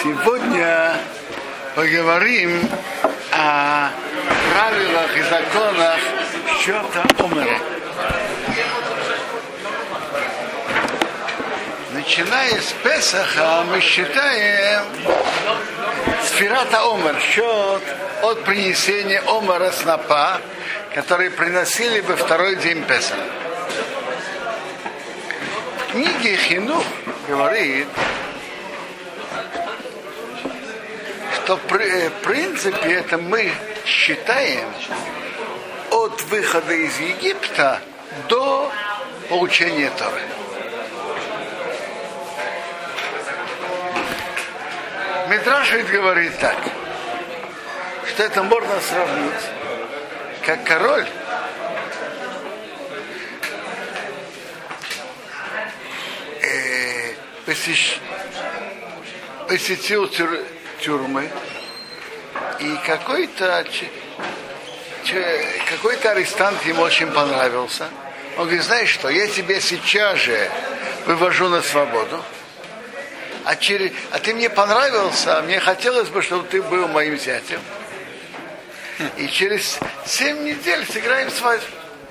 Сегодня поговорим о правилах и законах счета Омера. Начиная с Песаха мы считаем Сфирата Омер, счет от принесения Омера снопа, который приносили во второй день Песаха. В книге Хинух говорит, что в принципе это мы считаем от выхода из Египта до получения Торы. Мидраш ведь говорит так, что это можно сравнить, как король посетил тюрьмы, и какой-то арестант ему очень понравился. Он говорит: знаешь что, я тебя сейчас же вывожу на свободу, а ты мне понравился, мне хотелось бы, чтобы ты был моим зятем, и через 7 недель сыграем свадьбу.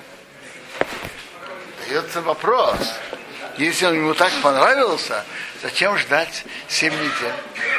Дается вопрос: если он ему так понравился, зачем ждать 7 недель?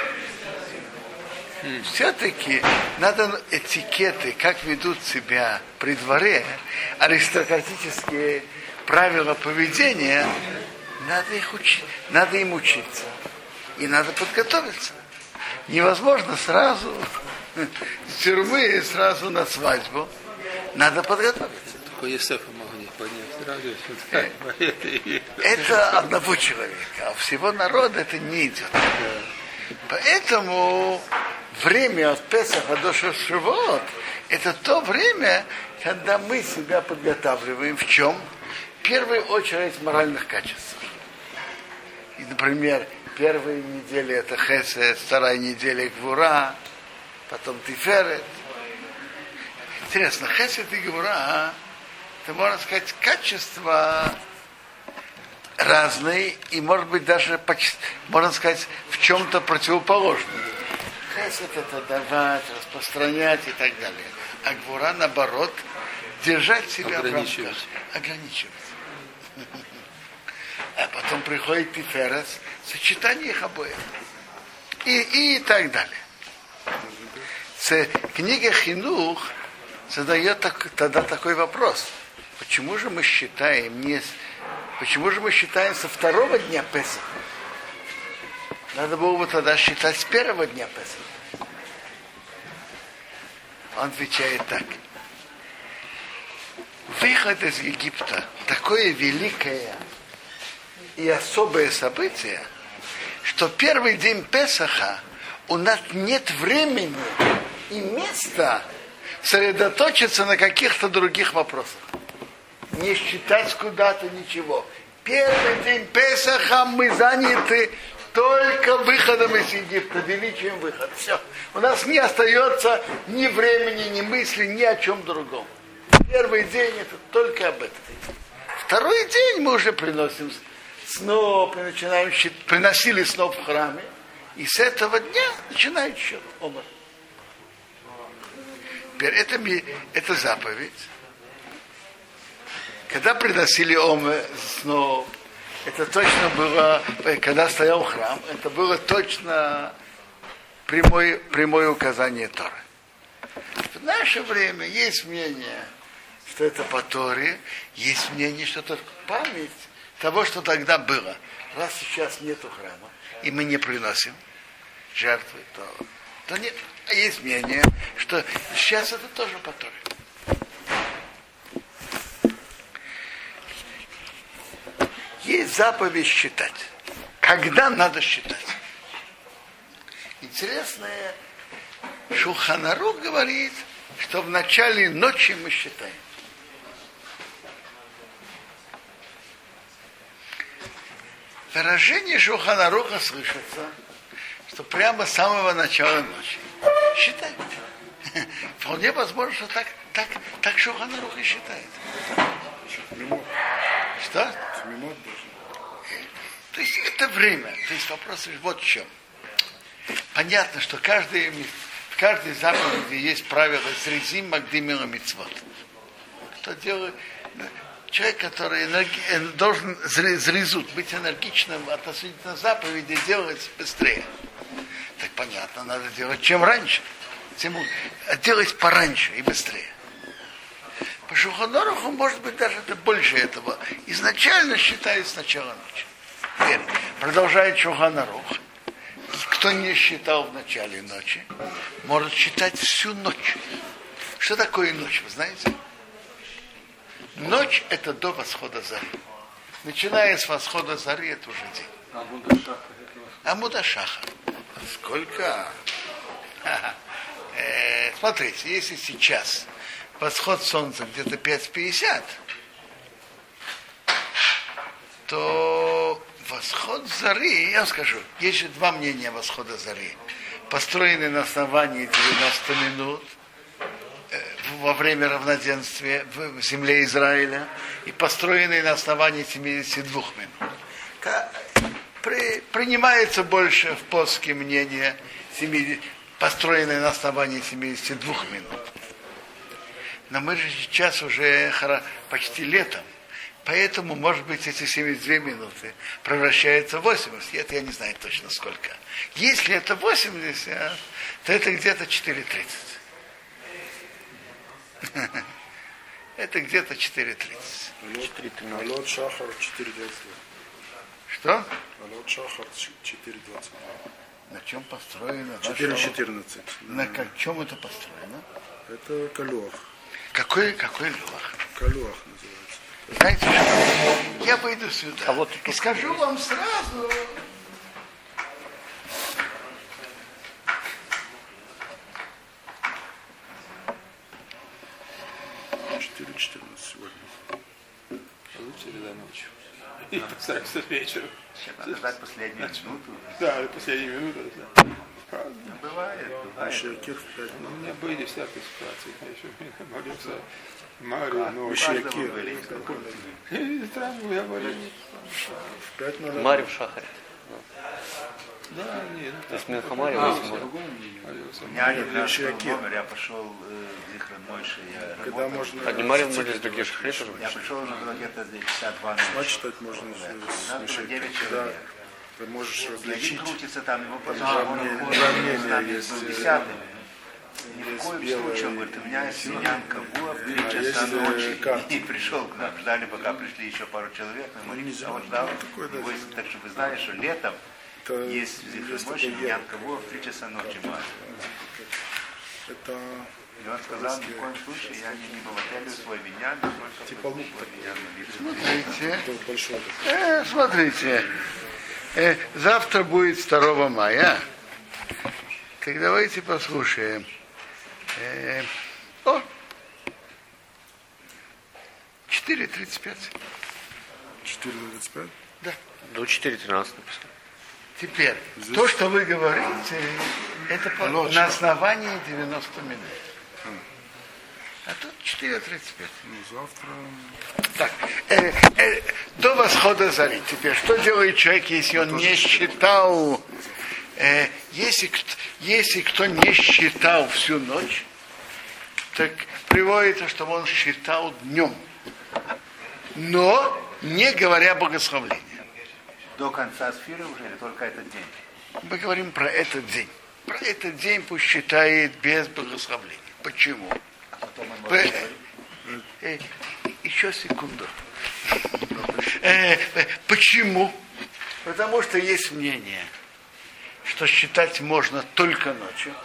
Все-таки надо этикеты, как ведут себя при дворе, аристократические правила поведения, надо им учиться. И надо подготовиться. Невозможно сразу с тюрьмы сразу на свадьбу. Надо подготовиться. Только Йосефа могли поднять сразу. Это одного человека, а всего народа это не идет. Поэтому время от Песаха до Шавуот – это то время, когда мы себя подготавливаем. В чем? В первую очередь в моральных качествах. И, например, первая неделя это Хесед, вторая неделя Гвура, потом Тиферет. Интересно, Хесед и Гвура, это, можно сказать, качества разные, и, может быть, даже, можно сказать, в чем-то противоположные. Хесед это давать, распространять и так далее. А Гвура, наоборот, держать себя в рамках. Ограничивать. А потом приходит Тиферет, сочетание их обоих. И так далее. Книга Хинух задает тогда такой вопрос. Почему же мы считаем со второго дня Песаха? Надо было бы тогда считать с первого дня Песаха. Он отвечает так. Выход из Египта такое великое и особое событие, что первый день Песаха у нас нет времени и места сосредоточиться на каких-то других вопросах. Не считать куда-то ничего. Первый день Песаха мы заняты только выходом из Египта, величием выхода. Все. У нас не остается ни времени, ни мысли, ни о чем другом. Первый день это только об этом. Второй день мы уже приносим сноп, приносили сноп в храме, и с этого дня начинает счет Омер. Теперь это заповедь. Когда приносили Омер, сноп, это точно было, когда стоял храм, это было точно прямое указание Торы. В наше время есть мнение, что это по Торе, есть мнение, что это память того, что тогда было. Раз сейчас нету храма, и мы не приносим жертвы, то нет. А есть мнение, что сейчас это тоже по Торе. Есть заповедь считать. Когда надо считать? Интересное, Шулхан Арух говорит, что в начале ночи мы считаем. Выражение Шулхан Аруха слышится, что прямо с самого начала ночи. Считай. Вполне возможно, что так Шулхан Арух и считает. Что? То есть это время. То есть вопрос вот в чем. понятно, что в каждой заповеди есть правило «Зрезим магдимила мицвот». Кто делает... Человек, который должен зрезут, быть энергичным относительно заповеди, делать быстрее. Так понятно, надо делать чем раньше. Делать пораньше и быстрее. По Шулхан Аруху, может быть, даже это больше этого. Изначально считается начало ночи. Теперь продолжает Шулхан Арух. Кто не считал в начале ночи, может считать всю ночь. Что такое ночь, вы знаете? Ночь – это до восхода зари. Начиная с восхода зари, это уже день. Амуда Шаха. Сколько? Смотрите, если сейчас восход солнца где-то 5:50, то восход зари, я вам скажу, есть же два мнения восхода зари. Построенный на основании 90 минут во время равноденствия в земле Израиля и построенный на основании 72 минут. Принимается больше в поске мнение, построенное на основании 72 минут. Но мы же сейчас уже почти летом, поэтому, может быть, эти 72 минуты превращаются в 80. Это я не знаю точно сколько. Если это 80, то это где-то 4:30. Это где-то 4:30. Алот Шахар 4:22. Что? Алот Шахар 4:22. На чем построено? 4:14. На чем это построено? Это Калуах. Какой лох? Калуах называется. Знаете что? Я выйду сюда и скажу вам сразу. Сегодня. Лучше или до ночи? И постараемся вечером. Надо ждать последнюю минуту. Да, последнюю минуту. Да. Бывает. Шиакир в 5 минут. У меня были всякие ситуации, конечно, молился Марию, но Шиакир. странно, я молился. В 5 минут. Марию в Шахаре. Да, нет. То есть Минхамари молился. У меня один раз был номер, я пошел в Зихрон Мойши. А не Марию молились другие Шахари тоже? Я пришел уже было где-то 52 Шма читать можно Надо с было 9 Шиакир. Да. человек. Ты можешь И один различить. крутится там, его Два потом мнения есть. был 10-м. Ни в коем случае, он говорит, у меня есть семьянка Буа в 3 часа если ночи. как? И пришел к нам. Ждали, пока пришли еще пару человек. А он ждал. Так что вы знаете, что летом есть в Зихрон Мойши семьянка Буа в 3 часа ночи. Это И он сказал, ни в коем случае я не богателю свой меня, только типа лук. свой меня. Смотрите. большой. Смотрите. Завтра будет 2 мая. Так давайте послушаем. 4:35. 4:25? Да. До 4:13 написано. Теперь, то, что вы говорите, это на основании 90 минут. А тут 4:35. Ну, завтра. Так, до восхода зари. Теперь, что делает человек, если он не считал, если кто не считал всю ночь, так приводится, что он считал днем, но не говоря богословления. До конца сферы уже или только этот день? Мы говорим про этот день. Про этот день пусть считает без богословления. Почему? Еще секунду. Почему? Потому что есть мнение, что считать можно только ночью,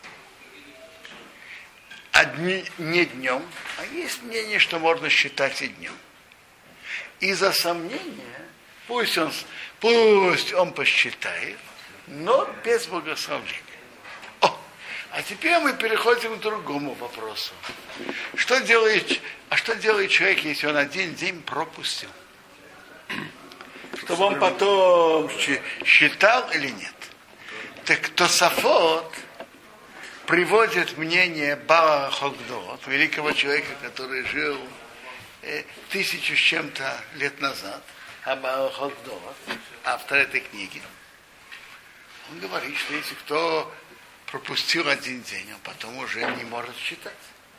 а не днем. А есть мнение, что можно считать и днем. Из-за сомнения пусть он посчитает, но без богословления. А теперь мы переходим к другому вопросу. Что делает человек, если он один день пропустил? Чтобы он потом считал или нет? Так Тосафот приводит мнение Баала Хогдот, великого человека, который жил 1000 с чем-то лет назад, а Баал Хогдот, автор этой книги, Он говорит, что если кто пропустил один день, он потом уже не может считать.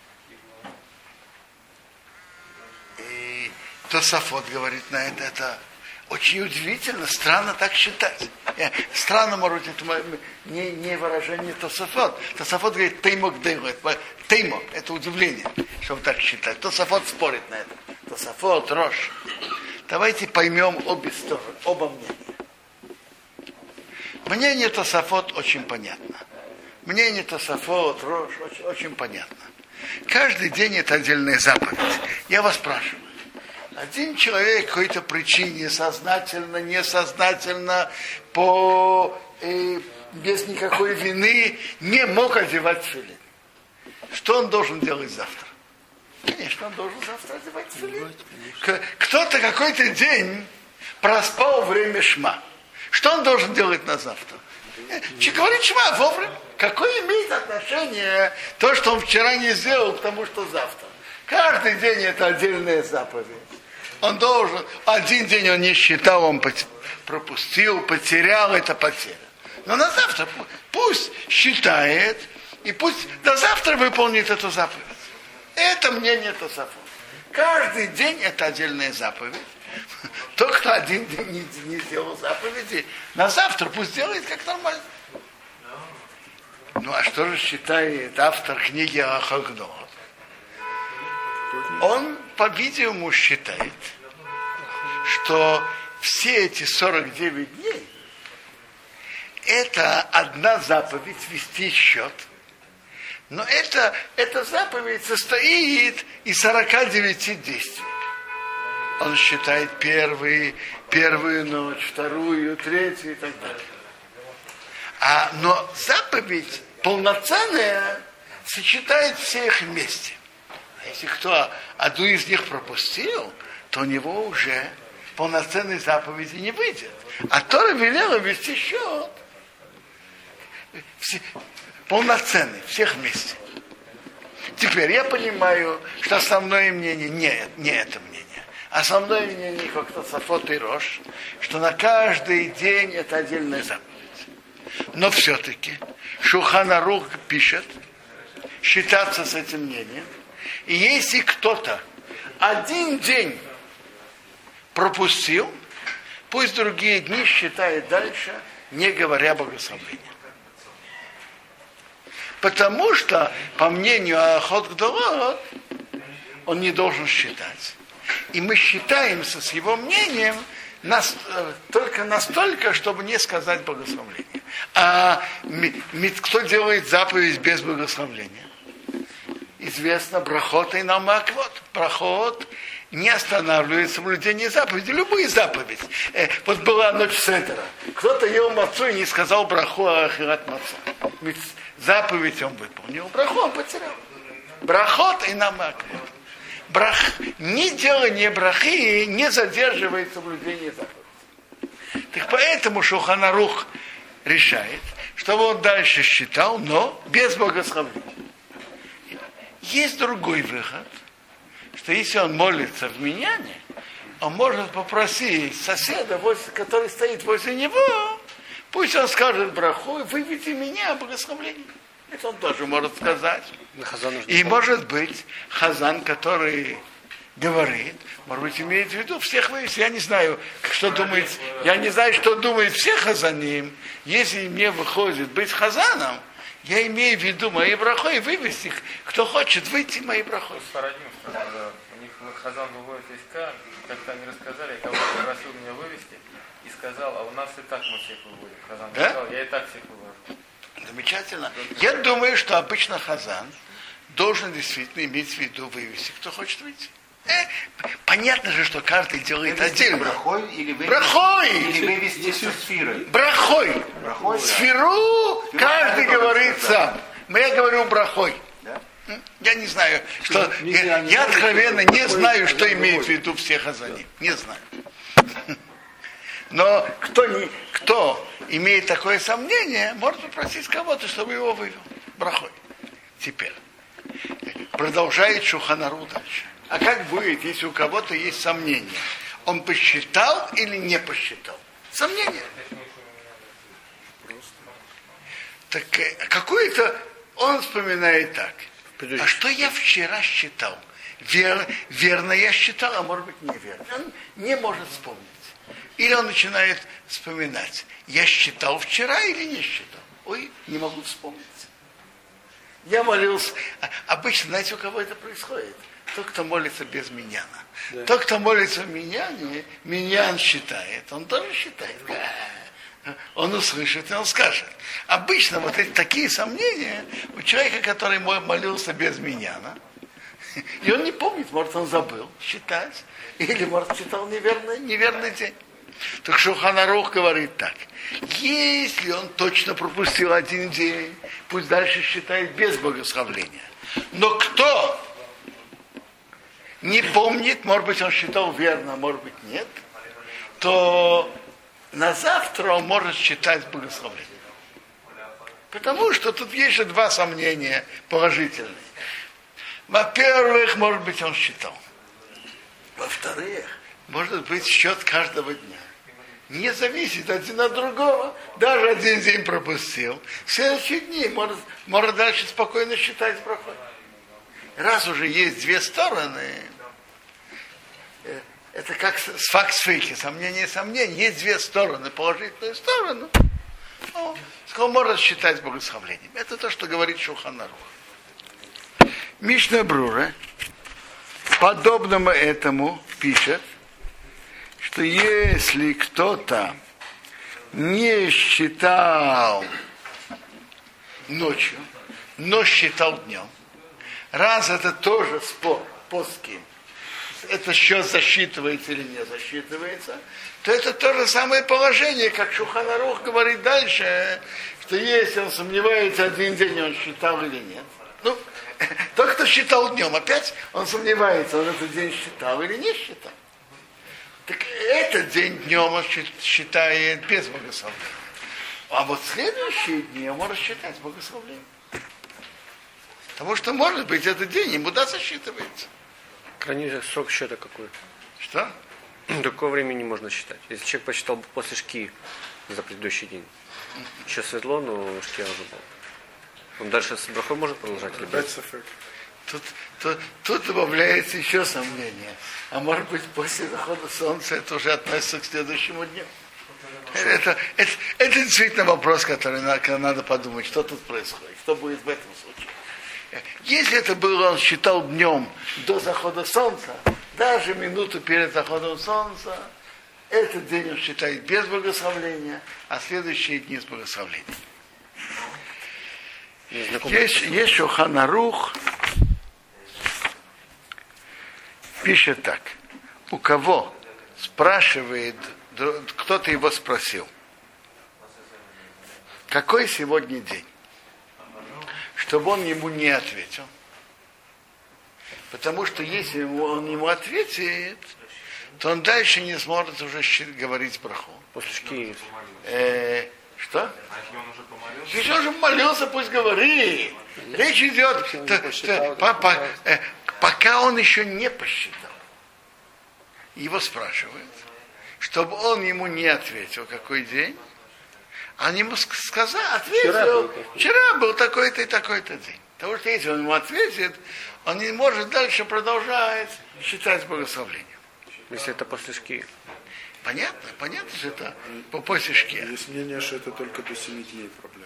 И Тосафот говорит на это очень удивительно, странно так считать. Странно, может, это не выражение Тосафот. Тосафот говорит, теймок дейвет. Теймок, это удивление, чтобы так считать. Тосафот спорит на это. Тосафот, Рош. Давайте поймем обе стороны, оба мнения. Мнение Тосафот очень понятно. Мнение Тосафот, Рош, очень понятно. Каждый день это отдельная заповедь. Я вас спрашиваю. Один человек по какой-то причине, сознательно, несознательно, без никакой вины, не мог одевать тфилин. Что он должен делать завтра? Конечно, он должен завтра одевать тфилин. Кто-то какой-то день проспал время шма. Что он должен делать на завтра? Говорит шма вовремя. Какое имеет отношение то, что он вчера не сделал, к тому, что завтра? Каждый день это отдельная заповедь. Он должен, один день он не считал, он пропустил, потерял, это потеря. Но на завтра пусть считает, и пусть до завтра выполнит эту заповедь. Это мнение Тосафот. Каждый день это отдельная заповедь. Тот, кто один день не сделал заповеди, на завтра пусть делает как нормально. Ну а что же считает автор книги Ахагдо? Он, по-видимому, считает, что все эти 49 дней это одна заповедь вести счет. Но эта заповедь состоит из 49 действий. Он считает первую ночь, вторую, третью и так далее. Но заповедь полноценная сочетает все их вместе. А если кто одну из них пропустил, то у него уже полноценной заповеди не выйдет. А Тора велела вести счет полноценный, всех вместе. Теперь я понимаю, что основное мнение не это мнение. Основное мнение, как Тосафот и Рош, что на каждый день это отдельная заповедь. Но все-таки Шулхан Арух пишет считаться с этим мнением. И если кто-то один день пропустил, пусть другие дни считает дальше, не говоря богословления. Потому что, по мнению Ахот Гдолот, он не должен считать. И мы считаемся с его мнением только настолько, чтобы не сказать богословление. А кто делает заповедь без богословления? Известно, брахот и намаквот. Брахот не останавливает соблюдение заповеди. Любые заповеди. Вот была ночь Седера. Кто-то ел мацу и не сказал браху ахират мацу. Ведь заповедь он выполнил. Браху он потерял. Брахот и намаквот. Не делание брахи не задерживает соблюдение заповеди. Так поэтому Шулхан Арух решает, чтобы он дальше считал, но без богословления. Есть другой выход, что если он молится в миньяне, он может попросить соседа, который стоит возле него, пусть он скажет браху и выведи меня богословление. Это он тоже может сказать. И может быть хазан, который говорит, может быть, имеет в виду всех вывести. Я не знаю, что думает все хазаним. Если мне выходит быть хазаном, я имею в виду мои брахой вывести. Кто хочет выйти мои брахой. У них хазан выводит из К, как-то они рассказали, я кого-то попросил меня вывести и сказал, а у нас и так мы всех выводим. Хазан сказал, я и так всех вывожу. Замечательно. Я думаю, что обычно хазан должен действительно иметь в виду вывести, кто хочет выйти. Понятно же, что каждый делает отдельно. Брахой или вывести? Брахой! Или вывести со сферой? Брахой! Сферу каждый говорит сам. Но я говорю брахой. Да? Я не знаю, что... Я откровенно не знаю, что имеет в виду все хазани. Не знаю. Но кто имеет такое сомнение, может попросить кого-то, чтобы его вывел. Брахой. Теперь. Продолжает Шулхан Арух дальше. А как будет, если у кого-то есть сомнение? Он посчитал или не посчитал? Сомнение. Так какой-то, он вспоминает так. А что я вчера считал? Верно я считал, а может быть неверно. Он не может вспомнить. Или он начинает вспоминать. Я считал вчера или не считал? Ой, не могу вспомнить. Я молился. Обычно, знаете, у кого это происходит? Тот, кто молится без миньяна. Да. Тот, кто молится в миньяне, миньян считает. Он тоже считает. Он услышит, и он скажет. Обычно вот эти такие сомнения у человека, который молился без миньяна, и он не помнит, может, он забыл считать, или, может, считал неверный день. Так Шулхан Арух говорит так. Если он точно пропустил один день, пусть дальше считает без благословления. Но кто не помнит, может быть, он считал верно, может быть, нет, то на завтра он может считать благословение. Потому что тут есть же два сомнения положительные. Во-первых, может быть, он считал. Во-вторых, может быть, счет каждого дня. Не зависит один от другого. Даже один день пропустил. В следующие дни может дальше спокойно считать проход. Раз уже есть две стороны, это как с факт-фейки, сомнение. Есть две стороны, положительную сторону. Он может считать благословением. Это то, что говорит Шулхан Арух. Мишна Брура, подобному этому, пишет, что если кто-то не считал ночью, но считал днем, раз это тоже спор, поским, это счет засчитывается или не засчитывается, то это то же самое положение, как Шулхан Арух говорит дальше, что если он сомневается один день, он считал или нет. Тот, кто считал днем, опять он сомневается, он этот день считал или не считал. Так этот день днем он считает без благословения. А вот следующие дни он может считать благословением. Потому что, может быть, этот день ему засчитывается. Крайний срок счета какой? Что? До какого времени можно считать? Если человек посчитал после шки за предыдущий день. Еще светло, но шки уже был. Он дальше с брахой может продолжать? Тут добавляется еще сомнение. А может быть, после захода солнца это уже относится к следующему дню. Это действительно вопрос, который надо подумать, что тут происходит, что будет в этом случае. Если это было, он считал днем до захода солнца, даже минуту перед заходом солнца, этот день он считает без благословения, а следующие дни с благословением. Есть Шулхан Арух, пишет так. У кого спрашивает, кто-то его спросил, какой сегодня день? Чтобы он ему не ответил. Потому что если он ему ответит, то он дальше не сможет уже говорить браху. После шки. Что? Если он уже молился, пусть говорит. Речь идет, пока он еще не посчитал. Его спрашивают, чтобы он ему не ответил, какой день. А он ему ответил, вчера был такой-то и такой-то день. Потому что если он ему ответит, он не может дальше продолжать считать благословением. Если это после шки. Понятно, что это после шки. Есть мнение, что это только до 7 дней проблема.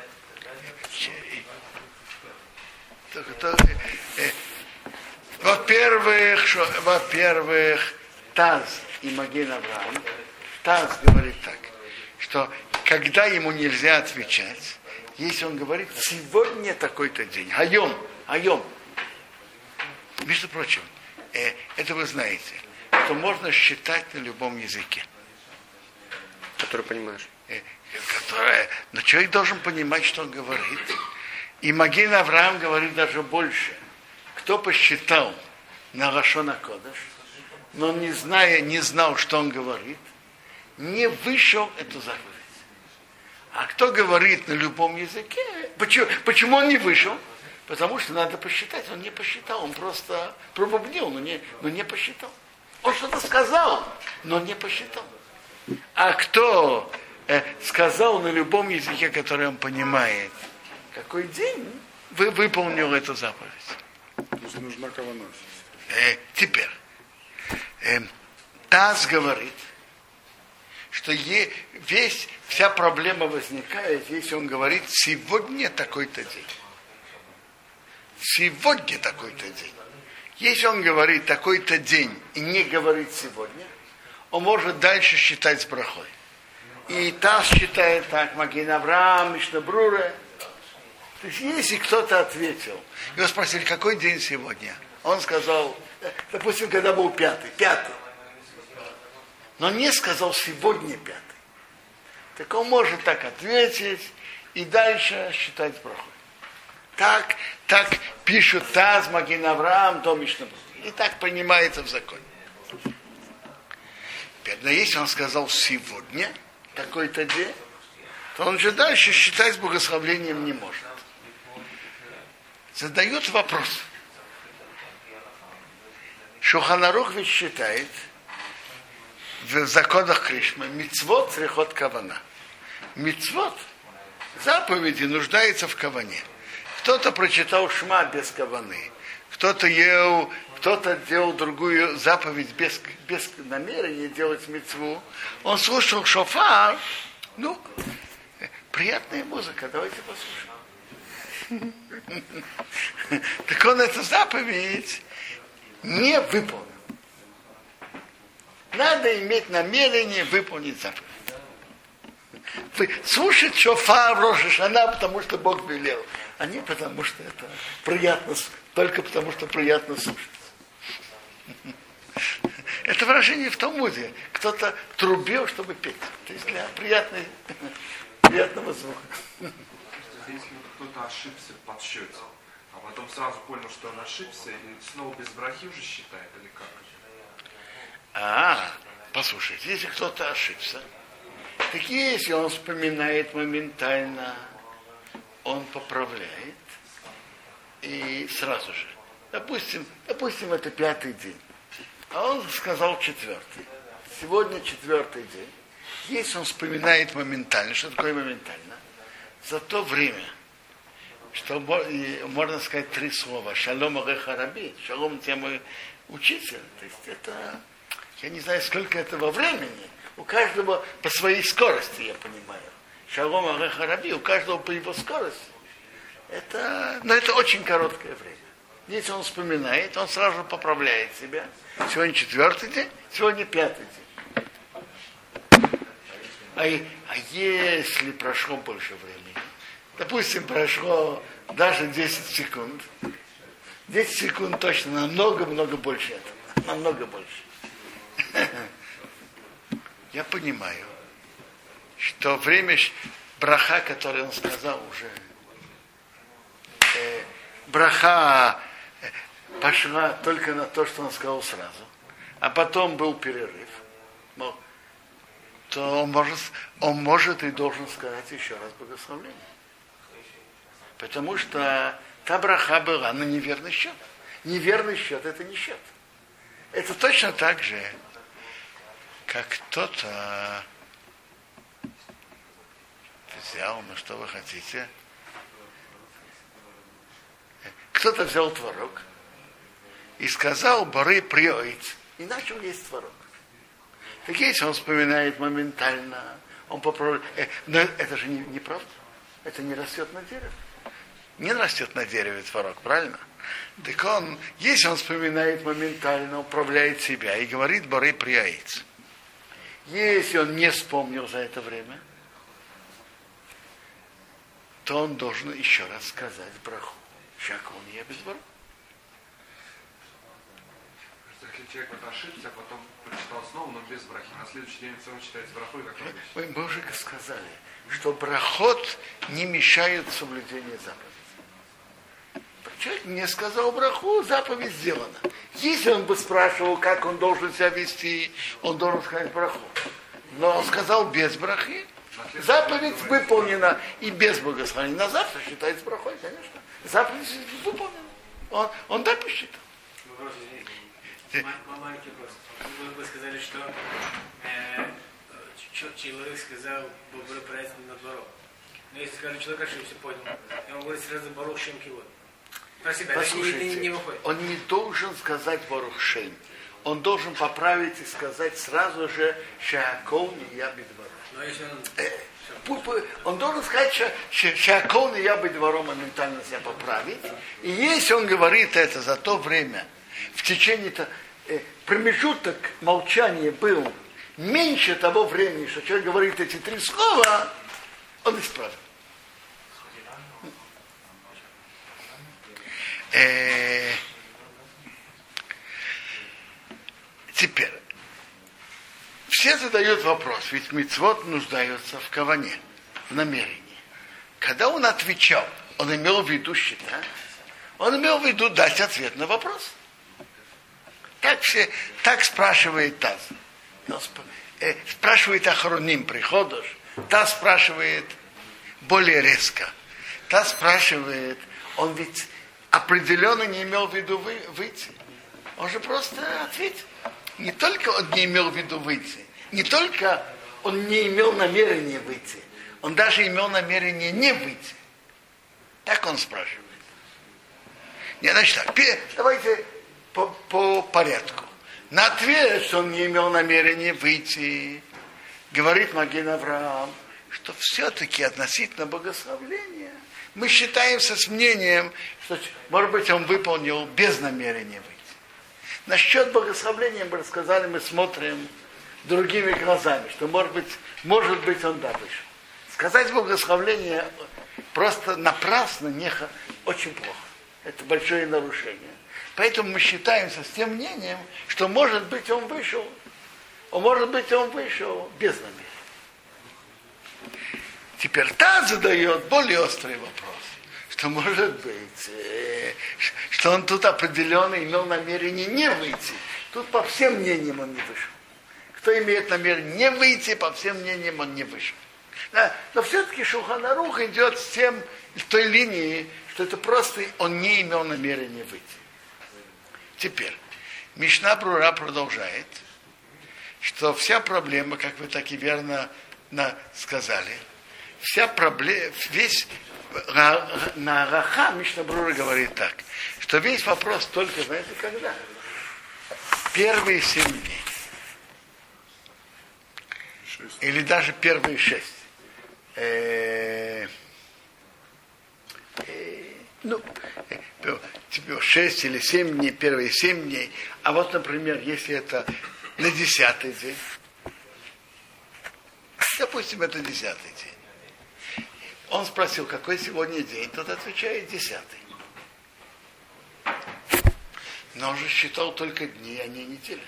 Во-первых, Таз и Маген Авраам, Таз говорит так, что когда ему нельзя отвечать, если он говорит, сегодня такой-то день, айом. Между прочим, это вы знаете, что можно считать на любом языке. Который понимаешь. Но человек должен понимать, что он говорит. И Маген Авраам говорит даже больше. Кто посчитал на Лашон ха-Кодеш, но он не знал, что он говорит, не вышел эту заповедь. А кто говорит на любом языке, почему он не вышел? Потому что надо посчитать. Он не посчитал, он просто пробубнил, но не посчитал. Он что-то сказал, но не посчитал. А кто сказал на любом языке, который он понимает, какой день выполнил эту заповедь. То есть нужна кавана. Теперь. Таз говорит, что вся проблема возникает, если он говорит, сегодня такой-то день. Сегодня такой-то день. Если он говорит такой-то день и не говорит сегодня, он может дальше считать с брахой. И Таз считает так, Маген Авраам, Мишна Брура. То есть если кто-то ответил, его спросили, какой день сегодня? Он сказал, допустим, когда был пятый. Но не сказал сегодня пятый. Так он может так ответить и дальше считать брахой. Так пишут Таз, Маген Авраам, то Мишна Брура. И так принимается в законе. Но если он сказал сегодня, такой-то день, то он же дальше считать с благословением не может. Задает вопрос. Шулхан Арух ведь считает в законах Кришмы мицвот црихот кавана. Мицвот, заповеди, нуждается в каване. Кто-то прочитал Шма без каваны, кто-то делал другую заповедь без намерения делать мицву. Он слушал шофар, приятная музыка, давайте послушаем. Так он эту заповедь не выполнил. Надо иметь намерение выполнить заповедь. Слушать шофар Рош ха-Шана, потому что Бог велел, а не потому что это приятно, только потому что приятно слушать. Это выражение в Талмуде. Кто-то трубил, чтобы петь. То есть для приятного звука. Если кто-то ошибся в подсчете, а потом сразу понял, что он ошибся, и снова без брахи уже считает, или как? Послушайте, если кто-то ошибся, так если он вспоминает моментально, он поправляет, и сразу же. Допустим, это 5-й день. А он сказал 4-й. Сегодня 4-й день. Если он вспоминает моментально, что такое моментально? За то время, что можно сказать 3 слова. Шалом алейха раби, шалом тебе мой учитель. То есть это, я не знаю, сколько этого времени. У каждого по своей скорости, я понимаю. Шалом алейха раби, у каждого по его скорости. Но это очень короткое время. Если он вспоминает, он сразу же поправляет себя. Сегодня 4-й день, сегодня 5-й день. А если прошло больше времени, допустим, прошло даже 10 секунд, 10 секунд точно намного больше этого, намного больше. Я понимаю, что время браха, который он сказал уже, браха пошла только на то, что он сказал сразу, а потом был перерыв, то он может и должен сказать еще раз благословение. Потому что та браха была на неверный счет. Неверный счет — это не счет. Это точно так же, как кто-то взял, что вы хотите, кто-то взял творог и сказал «бары приоить», и начал есть творог. Так если он вспоминает моментально, он поправляет. Но это же не правда. Это не растет на дереве. Не растет на дереве творог, правильно? Так если он вспоминает моментально, управляет себя и говорит «бары приоить». Если он не вспомнил за это время, то он должен еще раз сказать браху. Шакол не я без браху. Если человек ошибся, а потом прочитал снова, но без брахи, на следующий день все равно читается брахой, как обычно. Мы уже сказали, что брахот не мешает соблюдению заповеди. Человек не сказал браху, заповедь сделана. Если он бы спрашивал, как он должен себя вести, он должен сказать браху. Но он сказал без брахи. Заповедь выполнена и без благословения. На завтра считается брахой, конечно. Заповедь выполнена. Он так посчитал. Маленький вопрос. Вы сказали, что человек сказал Бобры проект на двором. Но если скажем, человек ошибся, понял, и он говорит сразу Барух Шем Кивот. Про себя, послушайте, не выходит. Он не должен сказать Барух Шем. Он должен поправить и сказать сразу же Шаакол не я бедвором. Но если он... Он должен сказать Шаакол не я бедвором, моментально себя поправить. И если он говорит это за то время, в течение промежуток молчания был меньше того времени, что человек говорит эти 3 слова, он исправит. Теперь, все задают вопрос, ведь мицвот нуждаются в каване, в намерении. Когда он отвечал, он имел в виду считать, он имел в виду дать ответ на вопрос. Так спрашивает Таз. Спрашивает Ахроним, приходишь. Таз спрашивает более резко. Таз спрашивает, он ведь определенно не имел в виду выйти. Он же просто ответил. Не только он не имел в виду выйти, не только он не имел намерения выйти, он даже имел намерение не выйти. Так он спрашивает. Не, значит так, давайте по порядку. На ответ, что он не имел намерения выйти, говорит Маген Авраам, что все-таки относительно богословления мы считаемся с мнением, что, может быть, он выполнил без намерения выйти. Насчет богословления мы рассказали, мы смотрим другими глазами, что, может быть, он да вышел. Сказать богословление просто напрасно очень плохо. Это большое нарушение. Поэтому мы считаемся с тем мнением, что, может быть, он вышел без намерения. Теперь Таз задает более острый вопрос, что, может быть, что он тут определенно имел намерение не выйти. Тут по всем мнениям он не вышел. Кто имеет намерение не выйти, по всем мнениям он не вышел. Да, но все-таки Шулхан Арух идет с той линии, что это просто он не имел намерения выйти. Теперь, Мишна Брура продолжает, что вся проблема, как вы так и верно сказали, вся проблема, весь на Раха Мишна Брура говорит так, что весь вопрос только, знаете, когда? Первые 7 дней. Или даже первые 6. 6 или 7 дней, первые 7 дней. А вот, например, если это на 10-й день, допустим, это 10-й день. Он спросил, какой сегодня день, тот отвечает 10-й. Но он же считал только дни, а не недели.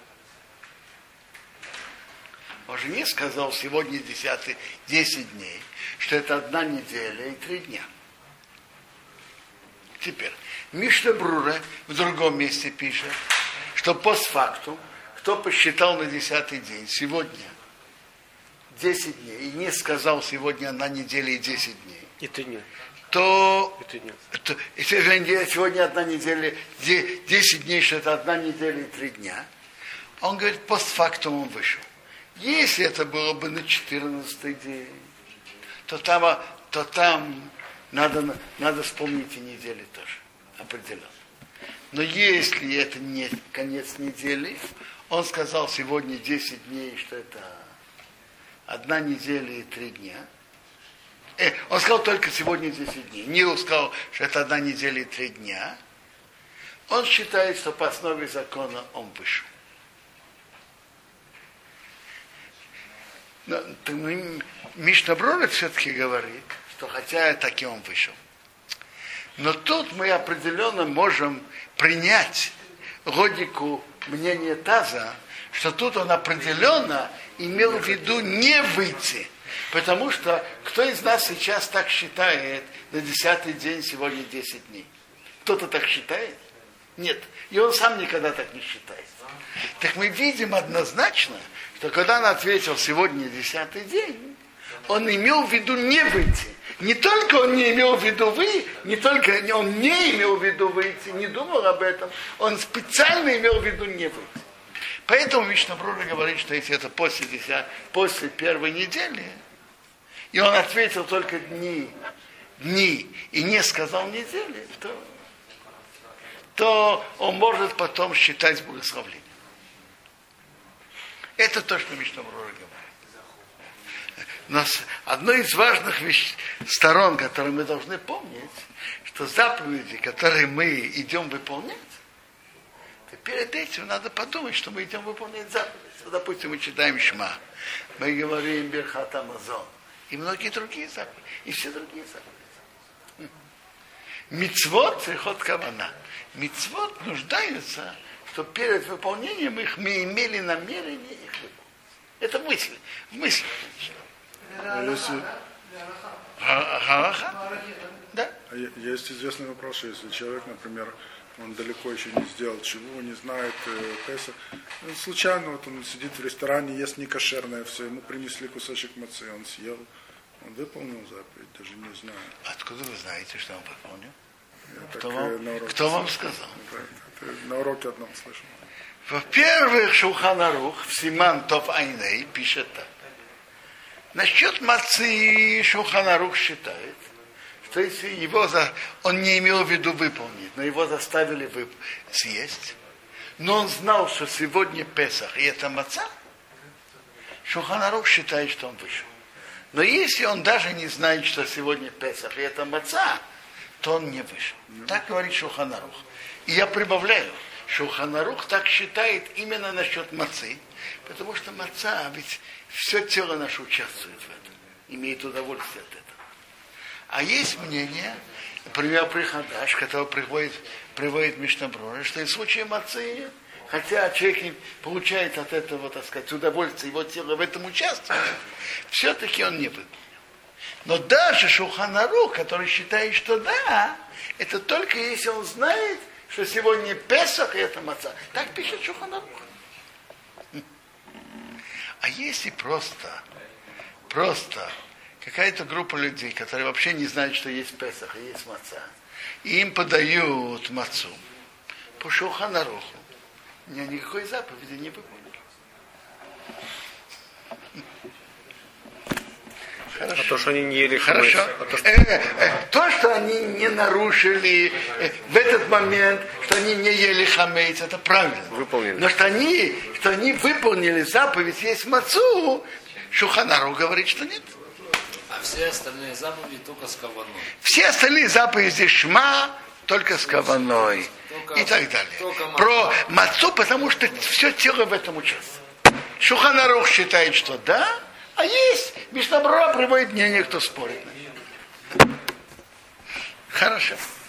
Он же не сказал сегодня 10 дней, что это 1 неделя и 3 дня. Теперь, Мишна Брура в другом месте пишет, что постфактум, кто посчитал на 10-й день, сегодня 10 дней, и не сказал сегодня 1 неделя и 10 дней, и 3 дня, то сегодня 1 неделя, 10 дней, что это 1 неделя и 3 дня, он говорит, постфактум он вышел. Если это было бы на 14-й день, то там надо вспомнить и недели тоже, определенно. Но если это не конец недели, он сказал сегодня 10 дней, что это 1 неделя и 3 дня. Он сказал только сегодня 10 дней. Не сказал, что это 1 неделя и 3 дня. Он считает, что по основе закона он вышел. Но Мишна Брура все-таки говорит, что хотя таки он вышел. Но тут мы определенно можем принять логику мнения Таза, что тут он определенно имел в виду не выйти. Потому что кто из нас сейчас так считает, на 10-й день сегодня 10 дней? Кто-то так считает? Нет. И он сам никогда так не считает. Так мы видим однозначно, что когда он ответил сегодня 10-й день, он имел в виду не выйти. Не только он не имел в виду он не имел в виду выйти, не думал об этом, он специально имел в виду не выйти. Поэтому Мишна-Брура говорит, что если это после первой недели, и он ответил только дни, и не сказал недели, то он может потом считать благословлением. Это то, что Мишна-Брура говорит. Но одной из важных сторон, которые мы должны помнить, что заповеди, которые мы идем выполнять, то перед этим надо подумать, что мы идем выполнять заповеди. Допустим, мы читаем Шма, мы говорим Берхат Амазон, и многие другие заповеди, и все другие заповеди. Мицвот црихот кавана. Мицвот нуждаются, чтобы перед выполнением их мы имели намерение их выполнить. Это мысли. Да? Есть известный вопрос, что если человек, например, он далеко еще не сделал чего, не знает Песах, случайно вот он сидит в ресторане, ест некошерное все, ему принесли кусочек мацы, он съел, он выполнил заповедь, даже не знаю. Откуда вы знаете, что он выполнил? Так, кто вам сказал? На уроке одном слышал. Во-первых, Шулхан Арух в Симан Тов Айней пишет так. Насчет мацы Шулхан Арух считает, что если он не имел в виду выполнить, но его заставили съесть, но он знал, что сегодня Песах, и это маца, Шулхан Арух считает, что он вышел. Но если он даже не знает, что сегодня Песах, и это маца, то он не вышел. Так говорит Шулхан Арух. И я прибавляю, Шулхан Арух так считает именно насчет мацы, потому что маца, ведь все тело наше участвует в этом, имеет удовольствие от этого. А есть мнение, например, Прихадаш, который приводит Мишна-Брура, что и в случае мацы, хотя человек не получает от этого, так сказать, удовольствие, его тело в этом участвует, все-таки он не выполнил. Но даже Шулхан Арух, который считает, что да, это только если он знает, что сегодня Песах и это маца. Так пишет Шулхан Арух. А если просто какая-то группа людей, которые вообще не знают, что есть Песах и есть маца, и им подают мацу, по Шулхан Аруху, никакой заповеди не выполнили. Хорошо. А то, что они не ели хамец. То, что они не нарушили в этот момент, что они не ели хамец, это правильно. Выполнили. Но что они выполнили заповедь есть мацу, Шулхан Арух говорит, что нет. А все остальные заповеди только с каваной. Все остальные заповеди Шма только с каваной. И так далее. Про мацу, потому что все тело в этом участвует. Шулхан Арух считает, что да, а есть. Мишна-Брура приводит мнение, кто спорит. Хорошо.